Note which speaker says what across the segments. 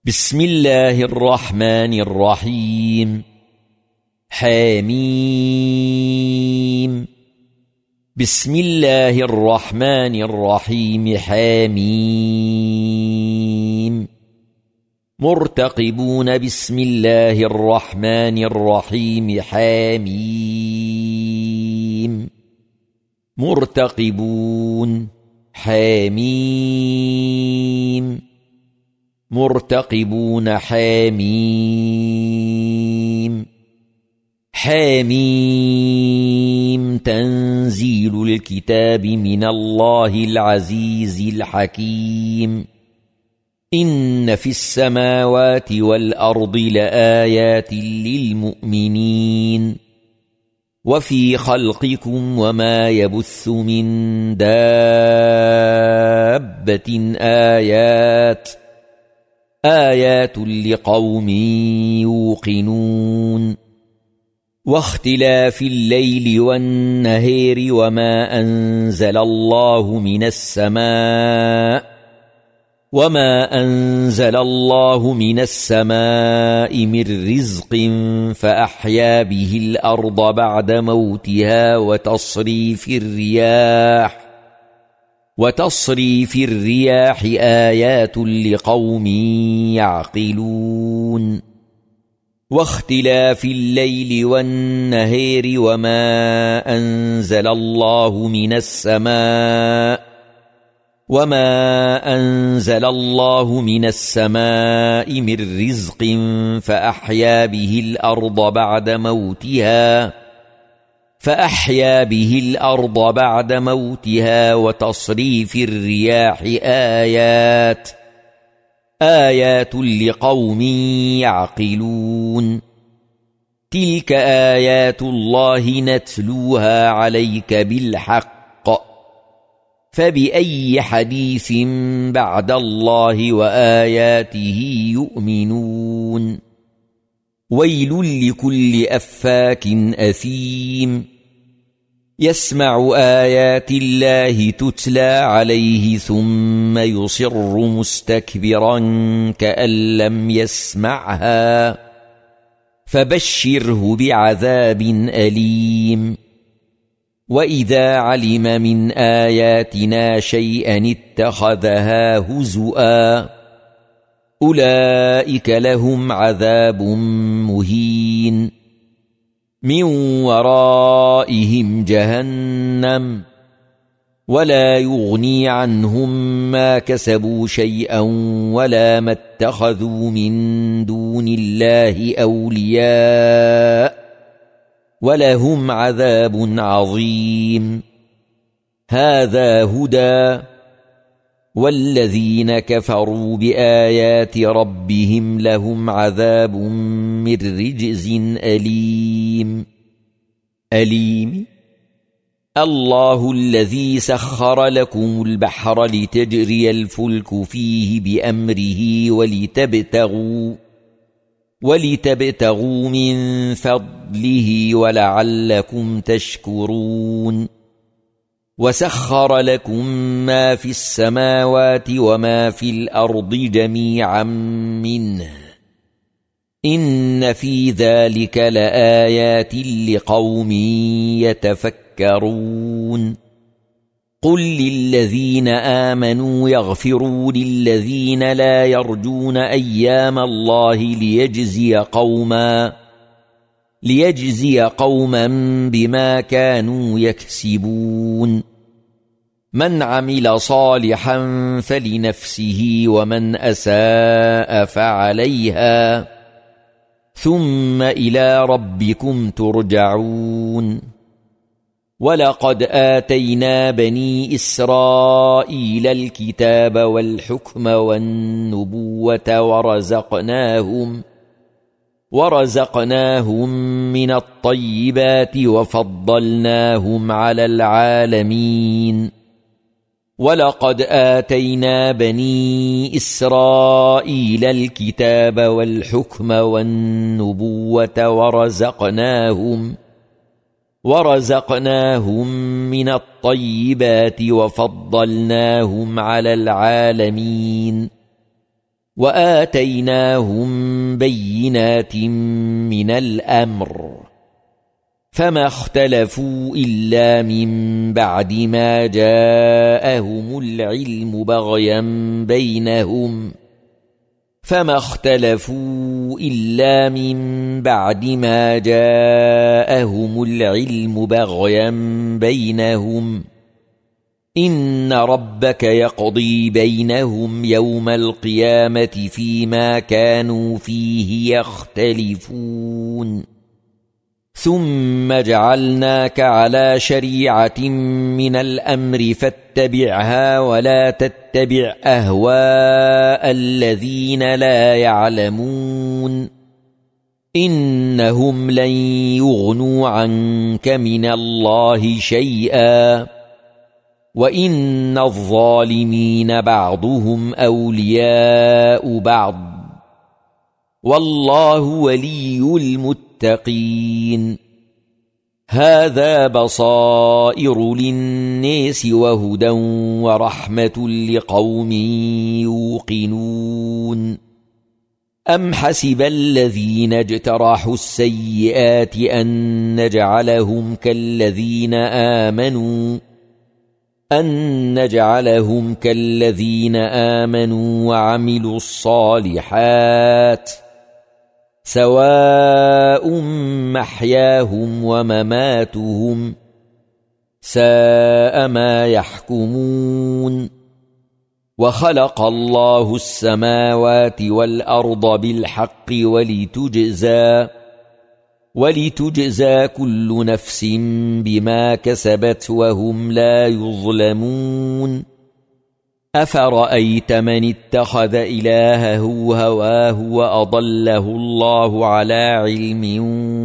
Speaker 1: بسم الله الرحمن الرحيم. حميم. بسم الله الرحمن الرحيم. حميم. مرتقبون. بسم الله الرحمن الرحيم. حميم. مرتقبون. حميم. مرتقبون. حميم. حميم. تنزيل الكتاب من الله العزيز الحكيم. إن في السماوات والأرض لآيات للمؤمنين وفي خلقكم وما يبث من دابة آيات لقوم يوقنون. واختلاف الليل والنهار وما أنزل الله من السماء من رزق فأحيا به الأرض بعد موتها وتصريف الرياح آيات لقوم يعقلون. واختلاف الليل والنهار وما أنزل الله من السماء من رزق فأحيا به الأرض بعد موتها وتصريف الرياح آيات لقوم يعقلون. تلك آيات الله نتلوها عليك بالحق فبأي حديث بعد الله وآياته يؤمنون. ويل لكل أفاك أثيم يسمع آيات الله تتلى عليه ثم يصر مستكبرا كأن لم يسمعها فبشره بعذاب أليم. وإذا علم من آياتنا شيئا اتخذها هزؤا أولئك لهم عذاب مهين من ورائهم جهنم ولا يغني عنهم ما كسبوا شيئا ولا ما اتخذوا من دون الله أولياء ولهم عذاب عظيم. هذا هدى والذين كفروا بآيات ربهم لهم عذاب من رجز أليم. الله الذي سخر لكم البحر لتجري الفلك فيه بأمره ولتبتغوا من فضله ولعلكم تشكرون. وسخر لكم ما في السماوات وما في الأرض جميعا منه إن في ذلك لآيات لقوم يتفكرون. قل للذين آمنوا يغفروا للذين لا يرجون أيام الله ليجزي قوما بما كانوا يكسبون. من عمل صالحا فلنفسه ومن أساء فعليها ثم إلى ربكم ترجعون. ولقد آتينا بني إسرائيل الكتاب والحكم والنبوة ورزقناهم من الطيبات وفضلناهم على العالمين. ولقد آتينا بني إسرائيل الكتاب والحكم والنبوة ورزقناهم من الطيبات وفضلناهم على العالمين. وآتيناهم بينات من الأمر فما اختلفوا إلا من بعد ما جاءهم العلم بغيا بينهم إن ربك يقضي بينهم يوم القيامة فيما كانوا فيه يختلفون ثم جعلناك على شريعة من الأمر فاتبعها ولا تتبع أهواء الذين لا يعلمون إنهم لن يغنوا عنك من الله شيئا وإن الظالمين بعضهم أولياء بعض والله ولي المتقين هذا بصائر للناس وهدى ورحمة لقوم يوقنون أم حسب الذين اجترحوا السيئات أن نجعلهم كالذين آمنوا وعملوا الصالحات سواء محياهم ومماتهم ساء ما يحكمون وخلق الله السماوات والأرض بالحق ولتجزى كل نفس بما كسبت وهم لا يظلمون أفرأيت من اتخذ إلهه هواه وأضله الله على علم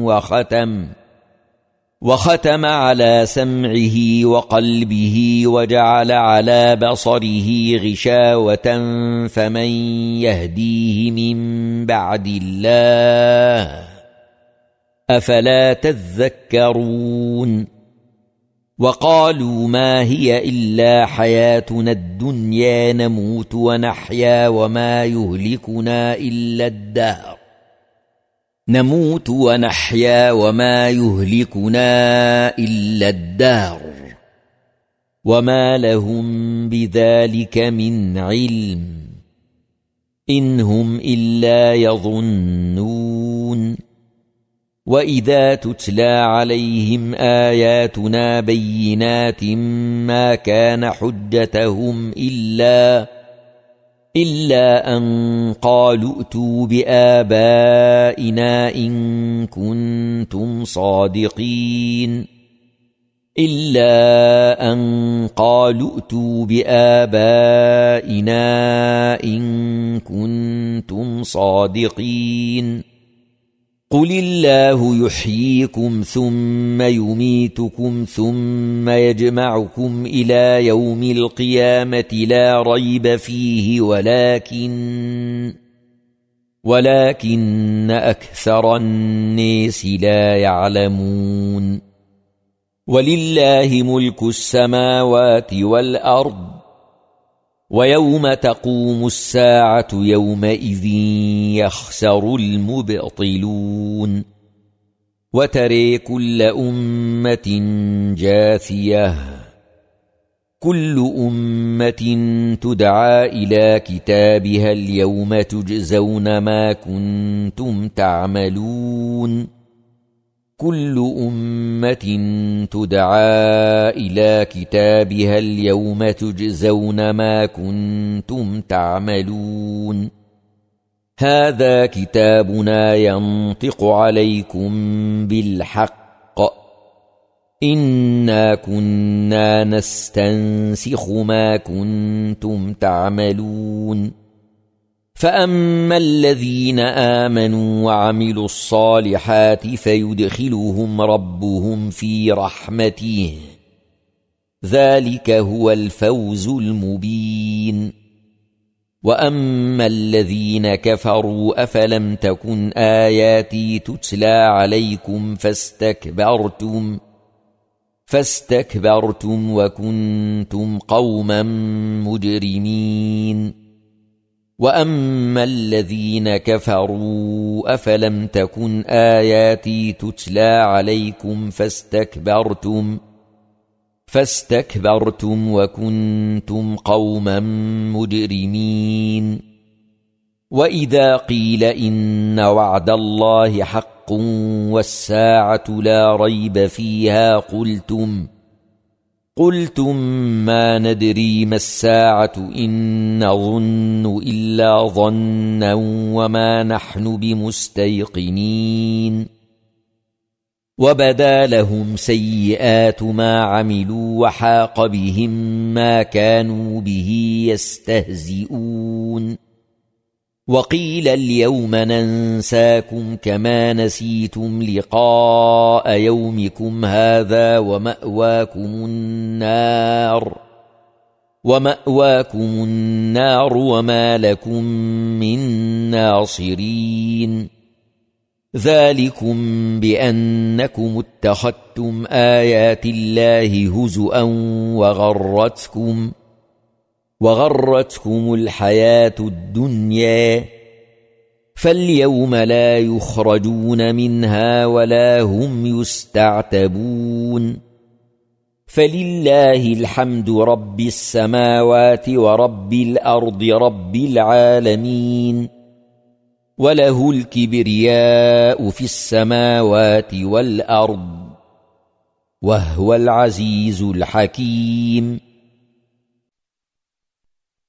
Speaker 1: وختم على سمعه وقلبه وجعل على بصره غشاوة فمن يهديه من بعد الله أفلا تذكرون وقالوا ما هي إلا حياتنا الدنيا نموت ونحيا وما يهلكنا إلا الدهر وما لهم بذلك من علم إن هم إلا يظنون وإذا تتلى عليهم آياتنا بينات ما كان حجتهم إلا أن قالوا ائتوا بآبائنا إن كنتم صادقين قل الله يحييكم ثم يميتكم ثم يجمعكم إلى يوم القيامة لا ريب فيه ولكن أكثر الناس لا يعلمون ولله ملك السماوات والأرض ويوم تقوم الساعة يومئذ يخسر المبطلون وترى كل أمة جاثية كل أمة تدعى إلى كتابها اليوم تجزون ما كنتم تعملون كل أمة تدعى إلى كتابها اليوم تجزون ما كنتم تعملون هذا كتابنا ينطق عليكم بالحق إنا كنا نستنسخ ما كنتم تعملون فأما الذين آمنوا وعملوا الصالحات فيدخلهم ربهم في رحمته ذلك هو الفوز المبين وأما الذين كفروا أفلم تكن آياتي تتلى عليكم فاستكبرتم وكنتم قوما مجرمين وأما الذين كفروا أفلم تكن آياتي تتلى عليكم فاستكبرتم وكنتم قوما مجرمين وإذا قيل إن وعد الله حق والساعة لا ريب فيها قلتم ما ندري ما الساعة إن نظن إلا ظنا وما نحن بمستيقنين وبدا لهم سيئات ما عملوا وحاق بهم ما كانوا به يستهزئون وقيل اليوم ننساكم كما نسيتم لقاء يومكم هذا ومأواكم النار وما لكم من ناصرين ذلكم بأنكم اتخذتم آيات الله هزؤا وغرتكم الحياة الدنيا فاليوم لا يخرجون منها ولا هم يستعتبون فلله الحمد رب السماوات ورب الأرض رب العالمين وله الكبرياء في السماوات والأرض وهو العزيز الحكيم